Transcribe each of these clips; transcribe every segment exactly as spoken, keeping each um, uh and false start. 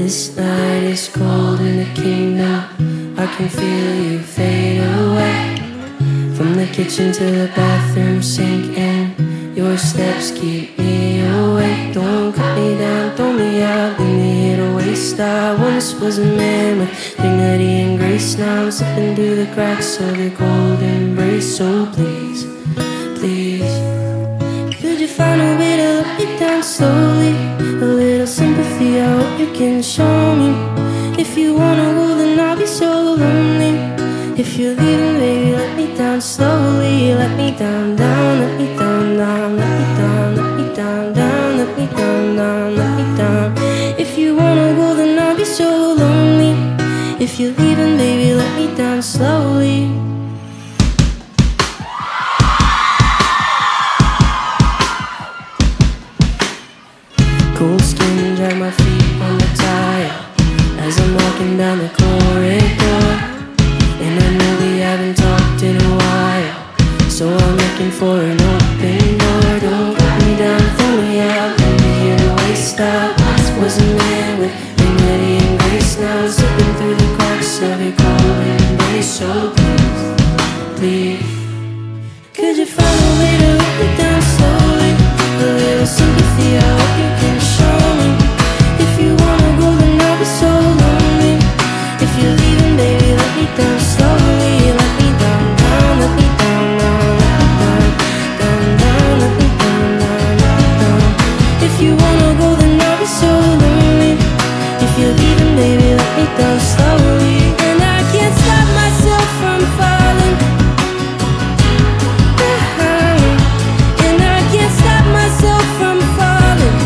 This night is cold in the kingdom. I can feel you fade away. From the kitchen to the bathroom sink, and your steps keep me awake. Don't cut me down, throw me out, leave me here to waste. I once was a man with dignity and grace. Now I'm slipping through the cracks of your cold embrace. So please, please, could you find a way to let me down slowly? A little sympathy, I hope you can show me. If you wanna go, then I'll be so lonely. If you're leaving, baby, let me down slowly. Let me down, down, let me down, down. Let me down, let me down, down. Let me down, down, let me down. If you wanna go, then I'll be so lonely. If you're leaving, baby, let me down slowly. Cold skin, drag my feet on the tile as I'm walking down the corridor. And I know we haven't talked in a while, so I'm looking for an open door. Don't put me down, throw me out, leave me here to waste. I once was a man with dignity and grace. Now I'm slipping through the cracks of your cold embrace. So please, please, could you find a way to let me down slowly? A little sympathy, I hope you can show me. If you wanna go, then I'll be so lonely. If you're leaving, baby, let me down slowly. Let me down, down, let me down, down, let me down, down, down, let me down, down, let me down. If you wanna go, then I'll be so lonely. If you're leaving, baby, let me down slowly. And I can't stop myself from falling down. And I can't stop myself from falling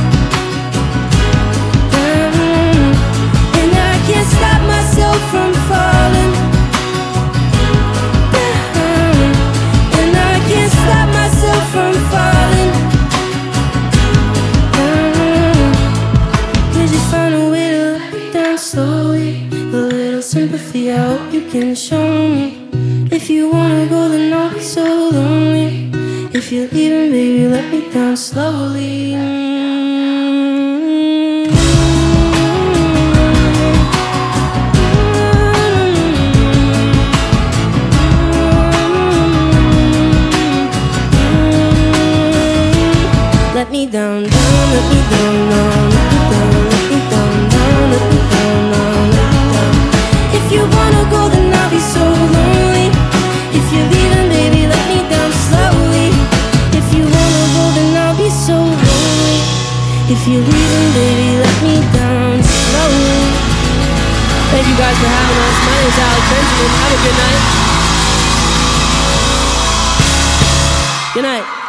down. And I can't stop myself from falling down. And I can't stop myself from falling down. Did you find a way to let me down slowly? A little sympathy, I hope you can show me. If you wanna go, then I'll be so lonely. If you're leaving, baby, let me down slowly. Let me down, down, let me down, down, let me down, let me down, down, let me down, down, let me down. If you wanna go, then I'll be so lonely. If you're leaving, baby, let me down slowly. If you wanna go, then I'll be so lonely. If you're leaving, baby, let me down slowly. Thank you guys for having us. My name is Alex Benjamin. Have a good night. Good night.